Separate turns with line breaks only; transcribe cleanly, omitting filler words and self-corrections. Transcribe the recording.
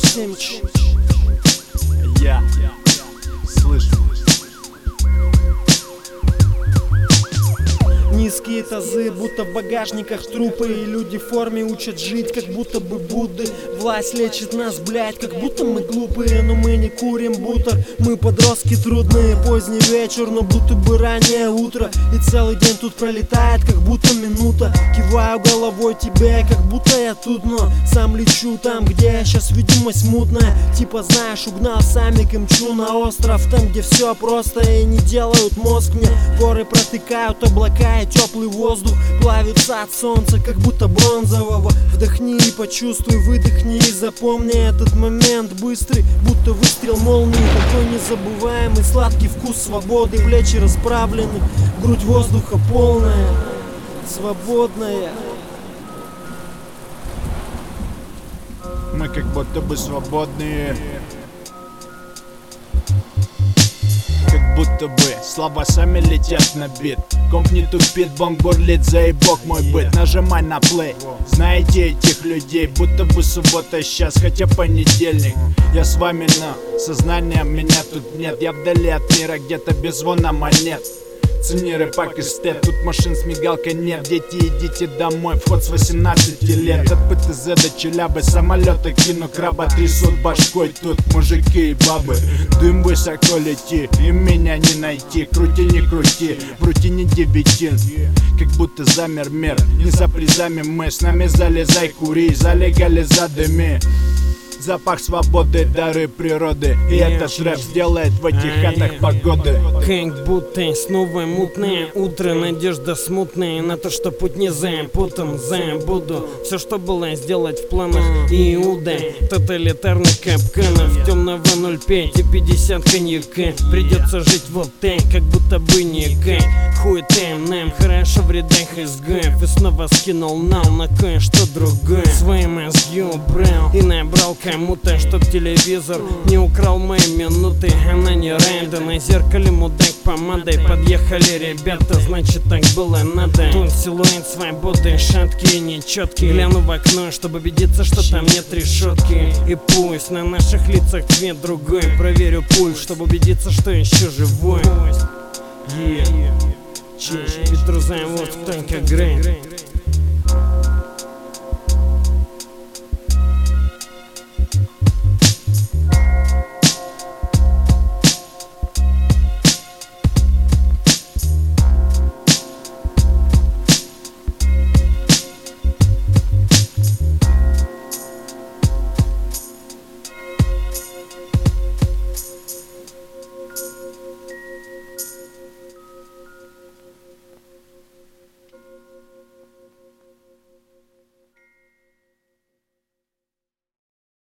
Семич.
Я слышу.
Низкие тазы, будто в багажниках трупы. И люди в форме учат жить, как будто бы Будды. Власть лечит нас, блять, как будто мы глупые. Но мы не курим бутер, мы подростки трудные. Поздний вечер, но будто бы раннее утро. И целый день тут пролетает, как будто минута. Киваю головой тебе, как будто я тут, но сам лечу там, где сейчас видимость мутная. Типа знаешь, угнал самик и мчу на остров. Там, где все просто и не делают мозг мне. Горы протыкают облака и теплый воздух плавится от солнца, как будто бронзового. Вдохни и почувствуй, выдохни и запомни этот момент быстрый, будто выстрел молнии. Такой незабываемый сладкий вкус свободы. Плечи расправлены, грудь воздуха полная, свободная.
Мы как будто бы свободные. Как будто бы слова сами летят на бит. Комп не тупит, бомб бурлит, заебок мой быт. Нажимай на плей, знаете этих людей. Будто бы суббота сейчас, хотя понедельник. Я с вами, но сознания меня тут нет. Я вдали от мира, где-то без звона монет. Цени рэпак и степ, тут машин с мигалкой нет. Дети, идите домой, вход с 18 лет. От ПТЗ до Челябы, самолеты кину краба. Трясут башкой тут мужики и бабы. Дым высоко лети, и меня не найти. Крути, не крути, в рутине девятин. Как будто замер мир, не за призами мы. С нами залезай, кури, залегали задыми. Запах свободы, дары природы. И этот рэп сделает в этих хатах погоды.
Как будто снова мутное утро, надежда смутная на то, что путь не запутан. Забуду все, что было сделать в планах Иуда. Тоталитарных капканов, темного 0,5 и 50 коньяка. Придется жить вот так, как будто бы никак. Хуй там, нам хорошо в рядах изгоев. И снова скинул нал на кое-что другое. Свои мозги убрал и набрал кому-то, чтоб телевизор не украл мои минуты. Она не райда, на зеркале мудак помадой. Подъехали ребята, значит так было надо. Тут силуэт свободы, шаткий и нечеткий. Гляну в окно, чтобы убедиться, что там нет решетки. И пусть на наших лицах цвет другой. Проверю пульс, чтобы убедиться, что еще живой. Петрозавод, Танька Грей.